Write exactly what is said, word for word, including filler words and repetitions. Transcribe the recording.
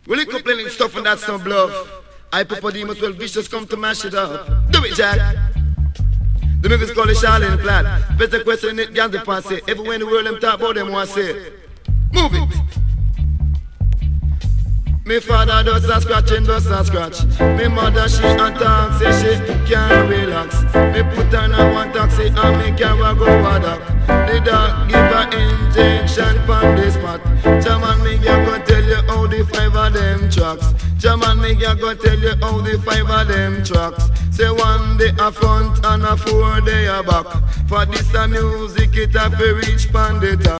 Will you complaining stuff and that's some bluff? I prefer demons well vicious come to mash it up. Do it, Jack. The movies call it Charlene Platt. Better question it, Gandhi Pansy. Everywhere in the world them talk about them want to say. Move it. Me father does a scratch and does a scratch. Me mother she and talk say she can't relax. Me put her in one taxi and me carry go a dock. The doc give her injection from the spot. Jaman me can go tell you how the five of them tracks. Jaman me can go tell you how the five of them tracks. Say one day a front and a four day a back. For this a music it a fi reach pan the top.